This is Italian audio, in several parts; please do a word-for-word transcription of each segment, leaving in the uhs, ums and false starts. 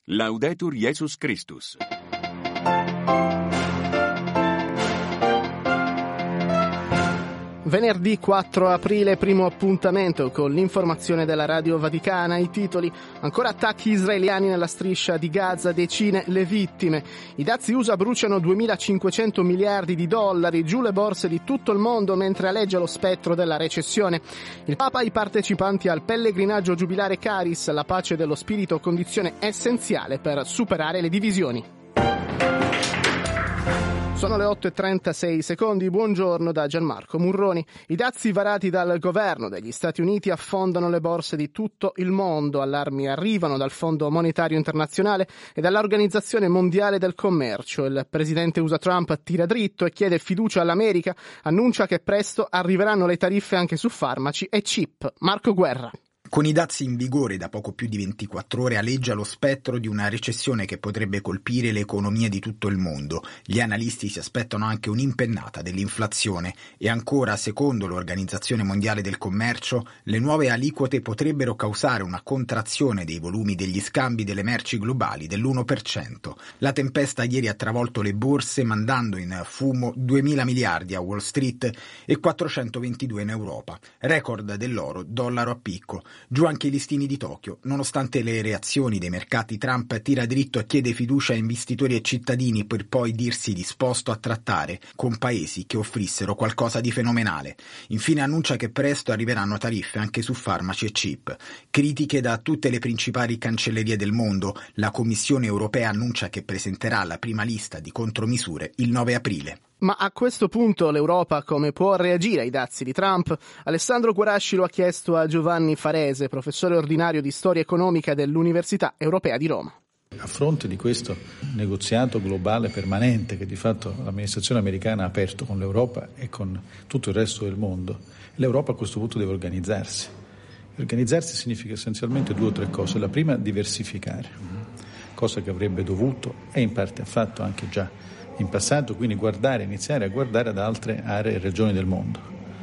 Laudetur Jesus Christus. Venerdì quattro aprile, primo appuntamento con l'informazione della Radio Vaticana. I titoli: ancora attacchi israeliani nella striscia di Gaza, decine le vittime. I dazi U S A bruciano duemilacinquecento miliardi di dollari, giù le borse di tutto il mondo mentre aleggia lo spettro della recessione. Il Papa ai partecipanti al pellegrinaggio giubilare Caris, la pace dello spirito condizione essenziale per superare le divisioni. Sono le otto e trentasei secondi, buongiorno da Gianmarco Murroni. I dazi varati dal governo degli Stati Uniti affondano le borse di tutto il mondo. Allarmi arrivano dal Fondo Monetario Internazionale e dall'Organizzazione Mondiale del Commercio. Il presidente U S A Trump tira dritto e chiede fiducia all'America, annuncia che presto arriveranno le tariffe anche su farmaci e chip. Marco Guerra. Con i dazi in vigore da poco più di ventiquattro ore aleggia lo spettro di una recessione che potrebbe colpire le economie di tutto il mondo. Gli analisti si aspettano anche un'impennata dell'inflazione e ancora, secondo l'Organizzazione Mondiale del Commercio, le nuove aliquote potrebbero causare una contrazione dei volumi degli scambi delle merci globali dell'uno per cento. La tempesta ieri ha travolto le borse mandando in fumo duemila miliardi a Wall Street e quattrocentoventidue in Europa. Record dell'oro, dollaro a picco. Giù anche i listini di Tokyo. Nonostante le reazioni dei mercati, Trump tira dritto e chiede fiducia a investitori e cittadini per poi dirsi disposto a trattare con paesi che offrissero qualcosa di fenomenale. Infine annuncia che presto arriveranno tariffe anche su farmaci e chip. Critiche da tutte le principali cancellerie del mondo. La Commissione europea annuncia che presenterà la prima lista di contromisure il nove aprile. Ma a questo punto l'Europa come può reagire ai dazi di Trump? Alessandro Guarasci lo ha chiesto a Giovanni Farese, professore ordinario di storia economica dell'Università Europea di Roma. A fronte di questo negoziato globale permanente che di fatto l'amministrazione americana ha aperto con l'Europa e con tutto il resto del mondo, l'Europa a questo punto deve organizzarsi. Organizzarsi significa essenzialmente due o tre cose. La prima, diversificare, cosa che avrebbe dovuto e in parte ha fatto anche già in passato, quindi guardare, iniziare a guardare ad altre aree e regioni del mondo.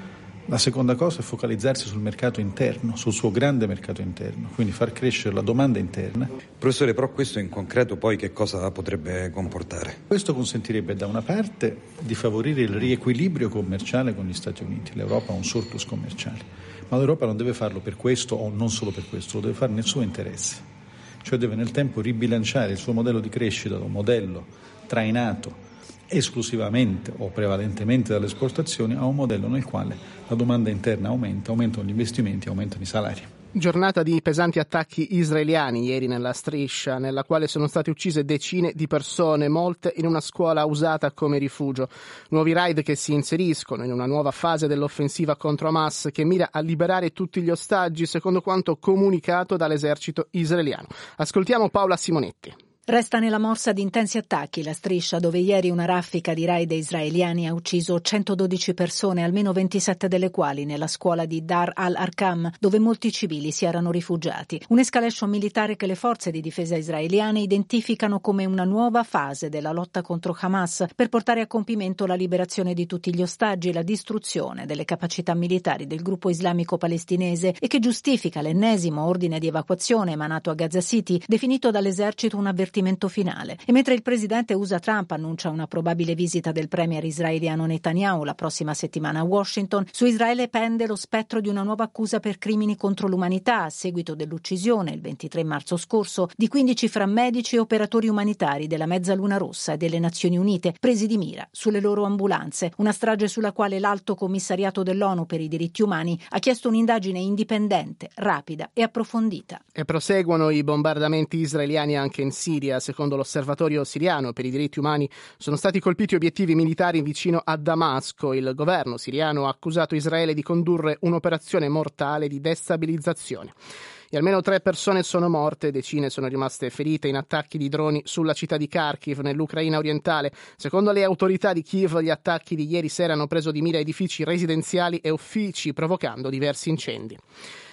La seconda cosa è focalizzarsi sul mercato interno, sul suo grande mercato interno, quindi far crescere la domanda interna. Professore, però questo in concreto poi che cosa potrebbe comportare? Questo consentirebbe da una parte di favorire il riequilibrio commerciale con gli Stati Uniti. L'Europa ha un surplus commerciale, ma l'Europa non deve farlo per questo o non solo per questo, lo deve fare nel suo interesse. Cioè deve nel tempo ribilanciare il suo modello di crescita da un modello trainato esclusivamente o prevalentemente dalle esportazioni a un modello nel quale la domanda interna aumenta, aumentano gli investimenti, aumentano i salari. Giornata di pesanti attacchi israeliani ieri nella striscia, nella quale sono state uccise decine di persone, molte in una scuola usata come rifugio. Nuovi raid che si inseriscono in una nuova fase dell'offensiva contro Hamas che mira a liberare tutti gli ostaggi, secondo quanto comunicato dall'esercito israeliano. Ascoltiamo Paola Simonetti. Resta nella morsa di intensi attacchi la striscia dove ieri una raffica di raid israeliani ha ucciso centododici persone, almeno ventisette delle quali nella scuola di Dar al-Arqam, dove molti civili si erano rifugiati. Un'escalation militare che le forze di difesa israeliane identificano come una nuova fase della lotta contro Hamas per portare a compimento la liberazione di tutti gli ostaggi e la distruzione delle capacità militari del gruppo islamico palestinese e che giustifica l'ennesimo ordine di evacuazione emanato a Gaza City, definito dall'esercito un avvertimento finale. E mentre il presidente U S A Trump annuncia una probabile visita del premier israeliano Netanyahu la prossima settimana a Washington, su Israele pende lo spettro di una nuova accusa per crimini contro l'umanità a seguito dell'uccisione, il ventitré marzo scorso, di quindici fra medici e operatori umanitari della Mezzaluna Rossa e delle Nazioni Unite, presi di mira sulle loro ambulanze. Una strage sulla quale l'Alto Commissariato dell'ONU per i diritti umani ha chiesto un'indagine indipendente, rapida e approfondita. E proseguono i bombardamenti israeliani anche in Siria. Secondo l'Osservatorio siriano per i diritti umani sono stati colpiti obiettivi militari vicino a Damasco. Il governo siriano ha accusato Israele di condurre un'operazione mortale di destabilizzazione. E almeno tre persone sono morte, decine sono rimaste ferite in attacchi di droni sulla città di Kharkiv, nell'Ucraina orientale. Secondo le autorità di Kiev, gli attacchi di ieri sera hanno preso di mira edifici residenziali e uffici, provocando diversi incendi.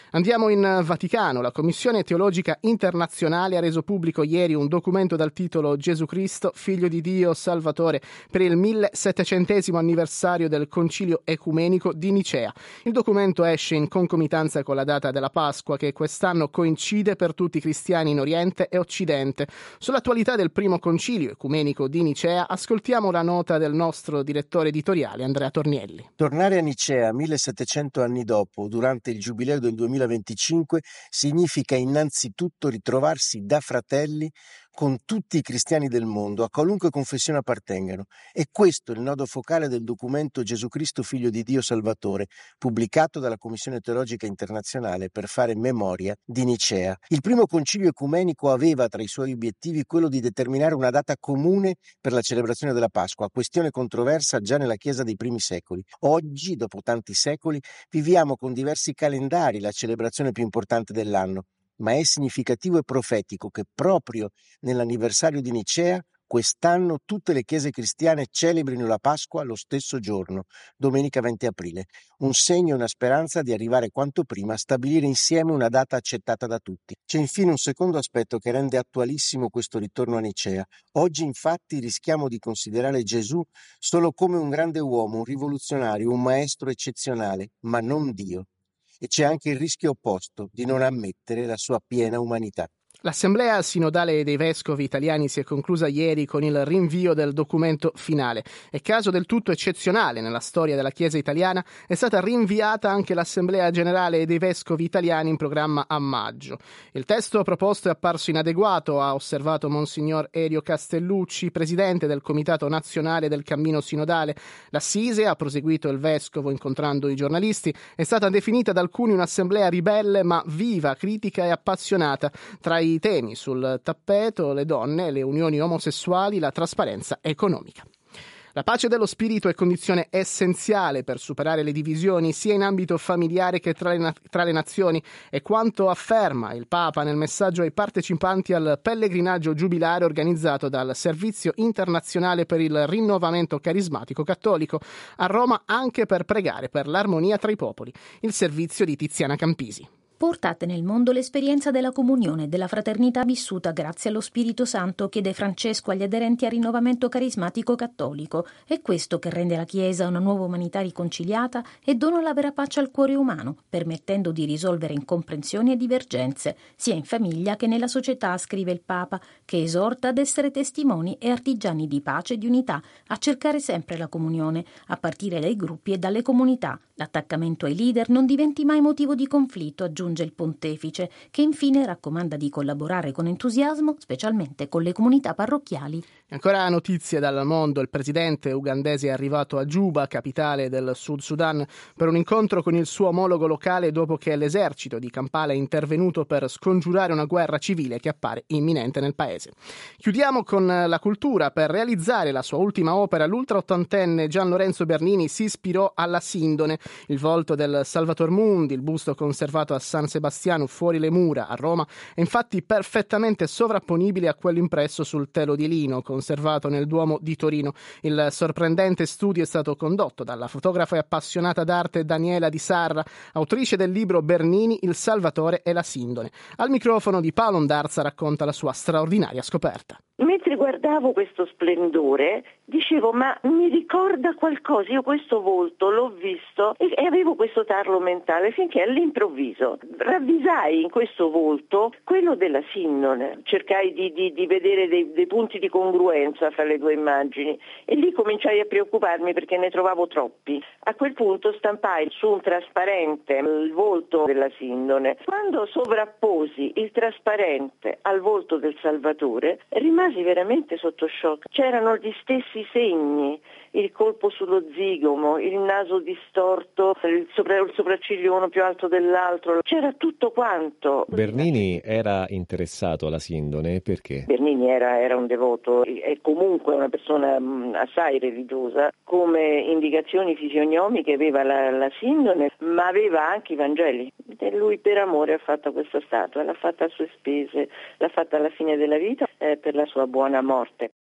Andiamo in Vaticano. La Commissione Teologica Internazionale ha reso pubblico ieri un documento dal titolo Gesù Cristo, Figlio di Dio, Salvatore, per il millesettecentesimo anniversario del Concilio Ecumenico di Nicea. Il documento esce in concomitanza con la data della Pasqua, che quest'anno coincide per tutti i cristiani in Oriente e Occidente. Sull'attualità del primo Concilio Ecumenico di Nicea ascoltiamo la nota del nostro direttore editoriale Andrea Tornielli. Tornare a Nicea millesettecento anni dopo, durante il Giubileo del duemilaventicinque, significa innanzitutto ritrovarsi da fratelli con tutti i cristiani del mondo, a qualunque confessione appartengano. E questo è il nodo focale del documento Gesù Cristo, Figlio di Dio, Salvatore, pubblicato dalla Commissione Teologica Internazionale per fare memoria di Nicea. Il primo concilio ecumenico aveva tra i suoi obiettivi quello di determinare una data comune per la celebrazione della Pasqua, questione controversa già nella Chiesa dei primi secoli. Oggi, dopo tanti secoli, viviamo con diversi calendari la celebrazione più importante dell'anno, ma è significativo e profetico che proprio nell'anniversario di Nicea quest'anno tutte le chiese cristiane celebrino la Pasqua lo stesso giorno, domenica venti aprile, un segno e una speranza di arrivare quanto prima a stabilire insieme una data accettata da tutti. C'è infine un secondo aspetto che rende attualissimo questo ritorno a Nicea. Oggi infatti rischiamo di considerare Gesù solo come un grande uomo, un rivoluzionario, un maestro eccezionale, ma non Dio. E c'è anche il rischio opposto di non ammettere la sua piena umanità. L'Assemblea sinodale dei vescovi italiani si è conclusa ieri con il rinvio del documento finale. E caso del tutto eccezionale nella storia della Chiesa italiana, è stata rinviata anche l'Assemblea generale dei vescovi italiani in programma a maggio. Il testo proposto è apparso inadeguato, ha osservato Monsignor Erio Castellucci, presidente del Comitato Nazionale del Cammino Sinodale. L'Assise, ha proseguito il vescovo incontrando i giornalisti, è stata definita da alcuni un'assemblea ribelle ma viva, critica e appassionata. Tra i temi sul tappeto, le donne, le unioni omosessuali, la trasparenza economica. La pace dello spirito è condizione essenziale per superare le divisioni sia in ambito familiare che tra le, na- tra le nazioni, è quanto afferma il Papa nel messaggio ai partecipanti al pellegrinaggio giubilare organizzato dal Servizio Internazionale per il Rinnovamento Carismatico Cattolico a Roma, anche per pregare per l'armonia tra i popoli. Il servizio di Tiziana Campisi. Portate nel mondo l'esperienza della comunione e della fraternità vissuta grazie allo Spirito Santo, chiede Francesco agli aderenti al rinnovamento carismatico cattolico. È questo che rende la Chiesa una nuova umanità riconciliata e dona la vera pace al cuore umano, permettendo di risolvere incomprensioni e divergenze, sia in famiglia che nella società, scrive il Papa, che esorta ad essere testimoni e artigiani di pace e di unità, a cercare sempre la comunione, a partire dai gruppi e dalle comunità. L'attaccamento ai leader non diventi mai motivo di conflitto, aggiunge il pontefice, che infine raccomanda di collaborare con entusiasmo, specialmente con le comunità parrocchiali. Ancora notizie dal mondo. Il presidente ugandese è arrivato a Giuba, capitale del Sud Sudan, per un incontro con il suo omologo locale dopo che l'esercito di Kampala è intervenuto per scongiurare una guerra civile che appare imminente nel paese. Chiudiamo con la cultura. Per realizzare la sua ultima opera, l'ultraottantenne Gian Lorenzo Bernini si ispirò alla Sindone. Il volto del Salvator Mundi, il busto conservato a San Sebastiano fuori le mura a Roma, è infatti perfettamente sovrapponibile a quello impresso sul telo di lino conservato nel Duomo di Torino. Il sorprendente studio è stato condotto dalla fotografa e appassionata d'arte Daniela Di Sarra, autrice del libro Bernini, il Salvatore e la Sindone. Al microfono di Paolo Ndarza racconta la sua straordinaria scoperta. Mentre guardavo questo splendore, dicevo, ma mi ricorda qualcosa, io questo volto l'ho visto e, e avevo questo tarlo mentale, finché all'improvviso ravvisai in questo volto quello della Sindone. Cercai di, di, di vedere dei, dei punti di congruenza fra le due immagini e lì cominciai a preoccuparmi perché ne trovavo troppi. A quel punto stampai su un trasparente il volto della Sindone. Quando sovrapposi il trasparente al volto del Salvatore, rimasi veramente sotto shock. C'erano gli stessi segni, il colpo sullo zigomo, il naso distorto, il, sopra, il sopracciglio uno più alto dell'altro, c'era tutto quanto. Bernini era interessato alla Sindone perché? Bernini era, era un devoto e comunque una persona mh, assai religiosa. Come indicazioni fisionomiche aveva la, la Sindone, ma aveva anche i Vangeli. E lui per amore ha fatto questa statua, l'ha fatta a sue spese, l'ha fatta alla fine della vita eh, per la sua buona morte.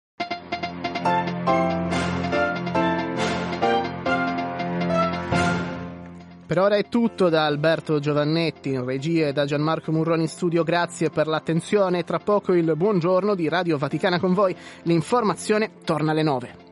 Per ora è tutto da Alberto Giovannetti in regia e da Gianmarco Murroni in studio. Grazie per l'attenzione. Tra poco il buongiorno di Radio Vaticana con voi. L'informazione torna alle nove.